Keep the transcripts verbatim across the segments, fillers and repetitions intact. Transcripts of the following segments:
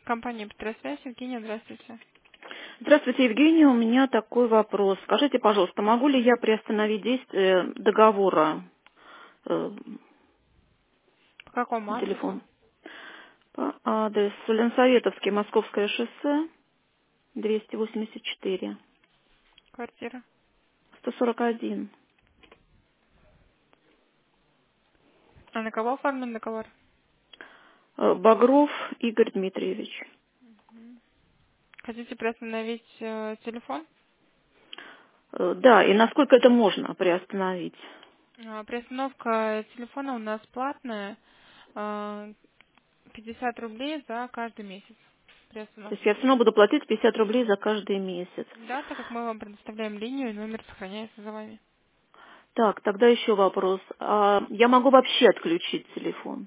Компания «Петросвязь». Евгения, здравствуйте. Здравствуйте, Евгения. У меня такой вопрос. Скажите, пожалуйста, могу ли я приостановить действие договора э, По какому на адресу? телефон? По адресу Ленсоветовский, Московское шоссе, двести восемьдесят четыре, Квартира. сто сорок один. А на кого оформлен договор? Э, Багров Игорь Дмитриевич. Хотите приостановить э, телефон? Э, Да, и насколько это можно приостановить? А, приостановка телефона у нас платная. а, пятьдесят рублей за каждый месяц То есть приостановки. я все равно буду платить пятьдесят рублей за каждый месяц. Да, так как мы вам предоставляем линию, и номер сохраняется за вами. Так, тогда еще вопрос. А я могу вообще отключить телефон?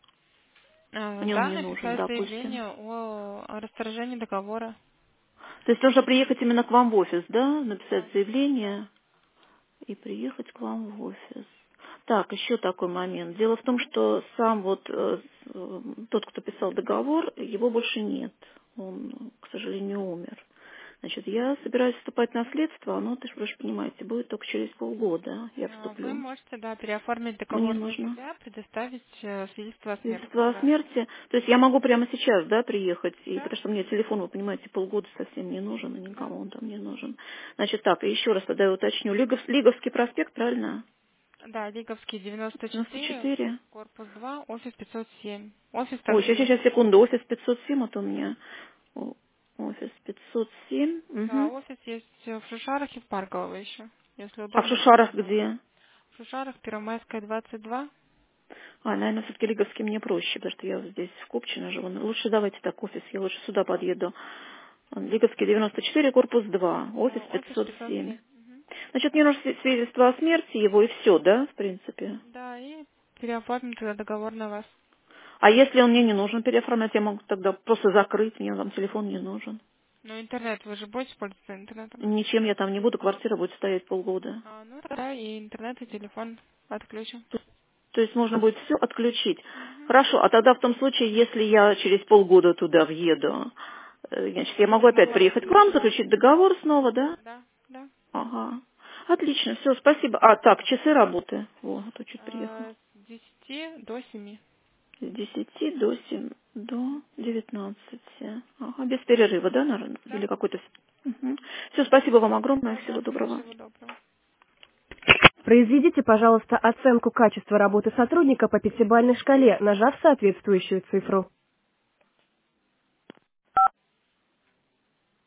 А, Мне он да, не нужен, написать допустим. заявление о, о расторжении договора. То есть нужно приехать именно к вам в офис, да? Написать Да. Да. заявление и приехать к вам в офис. Так, еще такой момент. Дело в том, что сам вот э, с- э, тот, кто писал договор, его больше нет. Он, к сожалению, умер. Значит, я собираюсь вступать в наследство, но, ты ж- вы же понимаете, будет только через полгода я А, Вы вступлю. можете, да, переоформить Мне договор на нужно себя, предоставить э, свидетельство о смерти, свидетельство о да. смерти. То есть я могу прямо сейчас, да, приехать, и Да, потому что мне телефон, вы понимаете, полгода совсем не нужен, и да. никому он там не нужен. Значит, так, и еще раз тогда я уточню. Лигов- Лиговский проспект, правильно? Да, Лиговский девяносто девяносто четыре, четыре. корпус два, офис пятьсот семь. Офис Ой, также сейчас, есть. сейчас, секунду. Офис пятьсот семь, вот у меня. О, Офис пятьсот семь. Да, Угу. офис есть в Шушарах и в Парково еще. Если А в удобно, Шушарах можете там. где? В Шушарах, Первомайская, двадцать два. А, наверное, все-таки Лиговский мне проще, потому что я вот здесь в Купчино живу. Ну, лучше давайте так, офис, я лучше сюда подъеду. Лиговский девяносто четыре, корпус два, офис Да, офис пятьсот пятьсот семь. семь. Мгм. Значит, мне нужно све- свидетельство о смерти его и все, да, в принципе. Да, и переоформим тогда договор на вас. А если он мне не нужен переоформлять, я могу тогда просто закрыть, мне там телефон не нужен. Ну, интернет, вы же будете пользоваться интернетом? Ничем я там не буду, квартира будет стоять полгода. А, ну, тогда и интернет, и телефон отключим. То то есть можно будет все отключить. Мгм. Хорошо, а тогда в том случае, если я через полгода туда въеду, э, значит, я могу опять приехать к вам, заключить договор снова, да? Да, да. Ага. Отлично, все, спасибо. А, так, часы работы. Во, а то чуть приехал. А, с десяти до семи. С десяти до семи, до девятнадцати. Ага, без перерыва, да, наверное? Да? Или какой-то... Все, спасибо вам огромное, всего Пожалуйста, доброго. всего доброго. Произведите, пожалуйста, оценку качества работы сотрудника по пятибалльной шкале, нажав соответствующую цифру.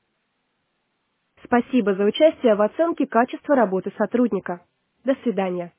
Спасибо за участие в оценке качества работы сотрудника. До свидания.